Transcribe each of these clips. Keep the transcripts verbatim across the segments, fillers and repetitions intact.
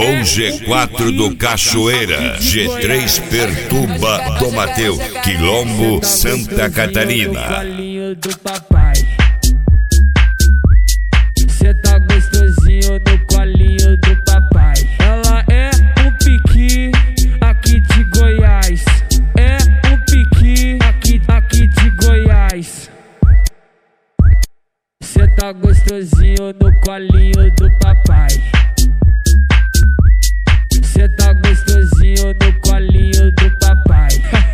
Com G quatro do Cachoeira, G três Perturba do Mateus, Quilombo, Santa Catarina. Do papai. Cê tá gostosinho no colinho do papai. Ela é um piqui aqui de Goiás. É um piqui aqui, aqui de Goiás. Cê tá gostosinho no colinho do papai. Cê tá gostosinho no colinho do papai.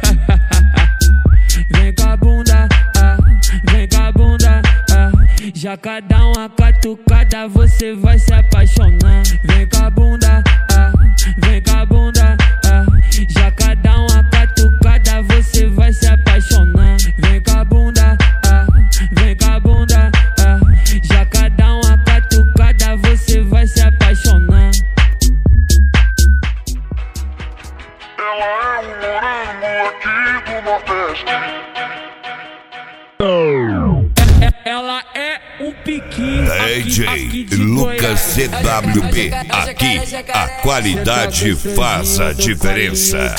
Vem com a bunda, ah, vem com a bunda, ah. Já cada uma catucada você vai se apaixonar. Vem com a bunda, ah, vem com a bunda, ah. Já cada uma catucada você vai se apaixonar. Vem com a bunda, ah, vem com a bunda, ah. Já cada uma catucada você vai se apaixonar. Ela é um morango aqui do Nordeste. Ela é um piqui D J Lucas C W B. Aqui a qualidade faz a diferença.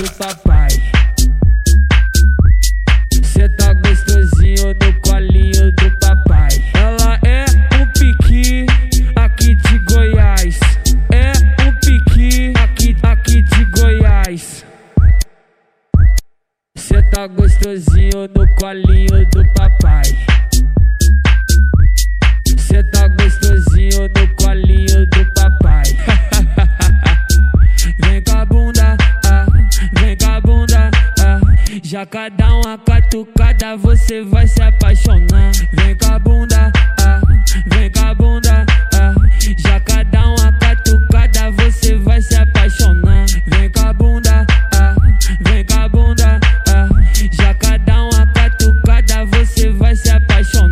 Cê tá gostosinho no colinho do papai. Ela é um piqui aqui de Goiás. É um piqui aqui, aqui de Goiás. Cê tá gostosinho no colinho do papai. Cê tá gostosinho no colinho do papai. Vem com a bunda, ah, vem com a bunda, ah. Já cada uma catucada você vai se apaixonar. Vem com a bunda, ah, vem com a bunda, ah. Já cada uma catucada você vai se apaixonar. Vem com a bunda, ah, vem com a bunda, ah. Já cada uma catucada você vai se apaixonar.